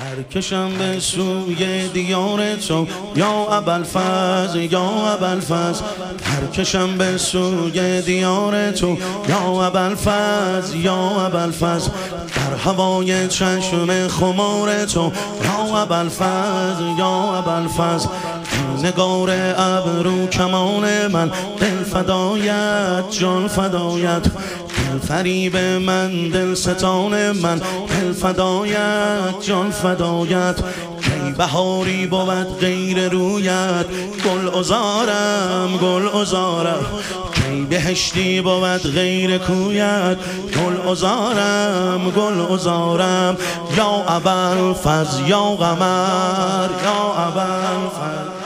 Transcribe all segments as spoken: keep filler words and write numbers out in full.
سرکشم به سوی دیار تو یا ابوالفضل یا ابوالفضل، سرکشم به سوی دیار تو یا ابوالفضل یا ابوالفضل، در هوای چشم خمار تو یا ابوالفضل یا ابوالفضل، نگار ابرو کمان من، دل فدایت جان فدایت، دل فریب من دل ستان من، دل فدایت جان فدایت، کی بهاری بود غیر رویت، گل عذارم گل عذارم، کی بهشتی بود غیر کویت، گل عذارم گل عذارم، یا ابوالفضل یا قمر یا ابوالفضل.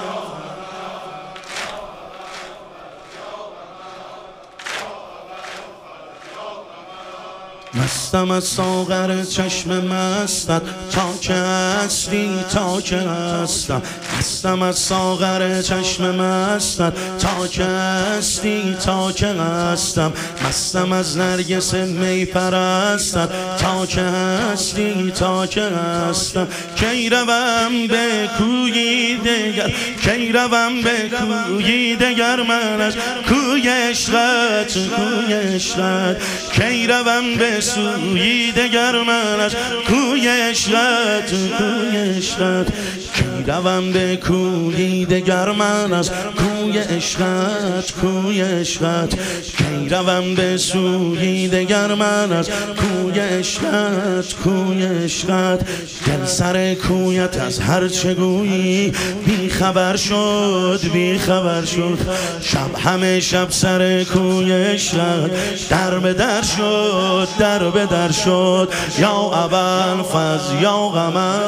مستم از ساغر چشم مستت تا که هستی تا که هستم، مستم از ساغر چشم مستت تا که هستی تا که هستم، مستم از نرگس می پرستت تا که هستی تا که هستم، کی روم به کوی دگر کی روم به کوی دگر من از کوی عشقت کوی عشقت، کی روم به سوی دگر من از کوی عشقت کوی عشقت، کی روم به کوی دگر من از کوی عشقت کوی عشقت، کی روم به سوی دگر من از کوی عشقت کوی عشقت، دل سر کویت از هر چه گویی بی خبر شد بی خبر شد، شب همه شب سر کوی عشقت در به در شد در به در شد، یا ابوالفضل یا قمر.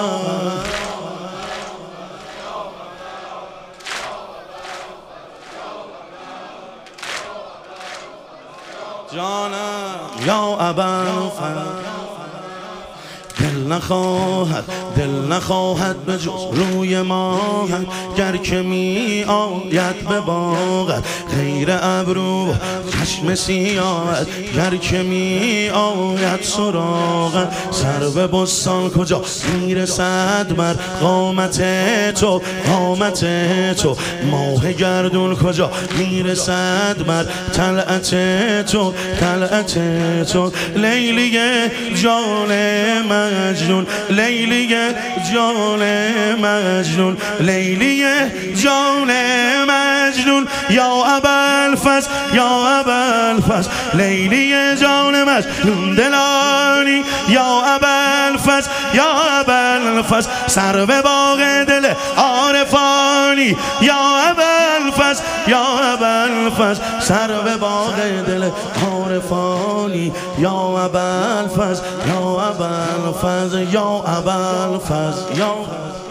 جانم یا ابوالفضل، دل نخواهد دل نخواهد به جز روی ماهت، گر که می آید به باغت غیر ابرو چشم سیاهت، گر که می آید سراغت، سر به بستان کجا میرسد بر قامت تو قامت تو، ماه گردون کجا میرسد بر طلعت تو طلعت تو، لیلی جان مجنون لیلی جان مجنون لیلی جان مجنون، یا ابوالفضل یا ابوالفضل لیلی جان مجنون دلانی، یا ابوالفضل یا ابوالفضل سر به باغ دل عارفانی، یا ابوالفضل یا ابوالفضل سر به باغ دل عارفانی، یا ابوالفضل یا ابوالفضل یا ابوالفضل یا